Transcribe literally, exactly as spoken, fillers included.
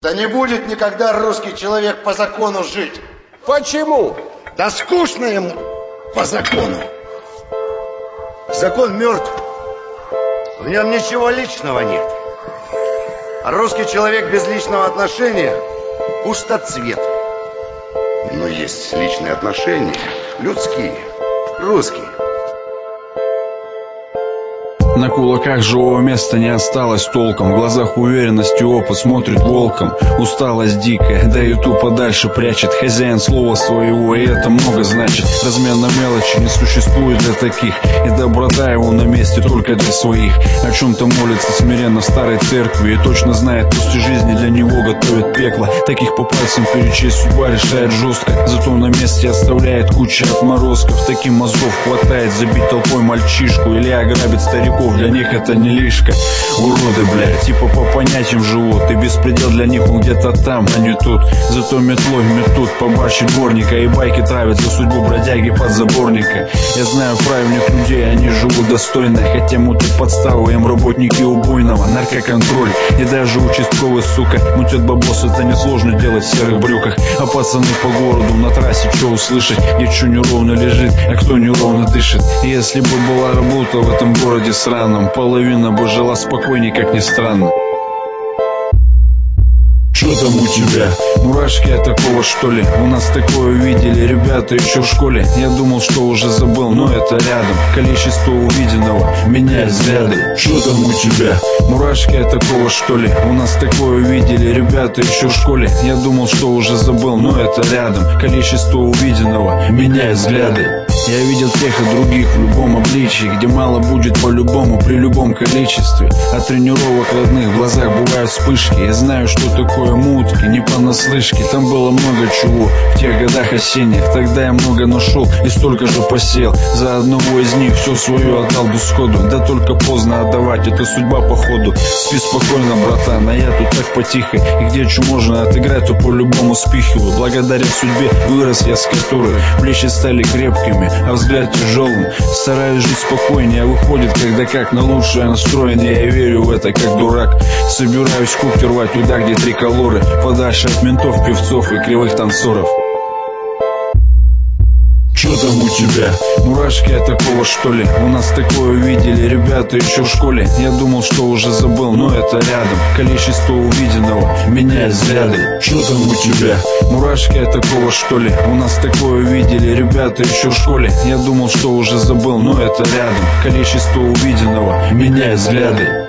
Да не будет никогда русский человек по закону жить. Почему? Да скучно ему по закону. Закон мертв. В нем ничего личного нет. А русский человек без личного отношения пустоцвет. Но есть личные отношения, людские, русские. На кулаках живого места не осталось толком. В глазах уверенность и опыт смотрит волком. Усталость дикая, да и ту подальше прячет хозяин слова своего, и это много значит. Размен на мелочи не существует для таких, и доброта его на месте только для своих. О чем-то молится смиренно в старой церкви и точно знает, пусть и жизни для него готовит пекло. Таких по пальцам перечесть судьба решает жестко, зато на месте оставляет кучу отморозков. Таким мозгов хватает забить толпой мальчишку или ограбить стариков. Для них это не лишка. Уроды, блядь, типа по понятиям живут, и беспредел для них он где-то там, а не тут. Зато метлой метут по баще дворника, и байки травят за судьбу бродяги подзаборника. Я знаю правильных людей, они живут достойно, хотя мутят подставу им работники убойного. Наркоконтроль и даже участковый, сука, мутят бабос, это несложно делать в серых брюках. А пацаны по городу на трассе что услышать, где что неровно лежит, а кто неровно дышит. И если бы была работа в этом городе сраном, половина бы жила спокойней, как ни странно. Что там у тебя? Мурашки от такого, что ли? У нас такое видели ребята еще в школе. Я думал, что уже забыл, но это рядом. Количество увиденного меняет взгляды. Что там у тебя? Мурашки от такого, что ли? У нас такое видели ребята еще в школе. Я думал, что уже забыл, но это рядом. Количество увиденного меняет взгляды. Я видел тех и других в любом обличии, где мало будет по-любому при любом количестве. От тренировок родных в глазах бывают вспышки. Я знаю, что такое мутки, не понаслышке. Там было много чего в тех годах осенних. Тогда я много нашел и столько же посел. За одного из них все свое отдал бы сходу. Да только поздно отдавать, это судьба походу. Спи спокойно, братан, а я тут так потихо. И где что можно отыграть, то по-любому спихиваю. Благодаря судьбе вырос я с которой плечи стали крепкими, а взгляд тяжелым. Стараюсь жить спокойнее, а выходит когда как. На лучшее настроение, я верю в это как дурак. Собираюсь когти рвать туда, где три колоры, подальше от ментов, певцов и кривых танцоров. Что там у тебя? Мурашки от такого, что ли? У нас такое видели ребята еще в школе. Я думал, что уже забыл, но это рядом. Количество увиденного меняет взгляды. Что там у тебя? Мурашки от такого, что ли? У нас такое видели ребята еще в школе. Я думал, что уже забыл, но это рядом. Количество увиденного меняет взгляды.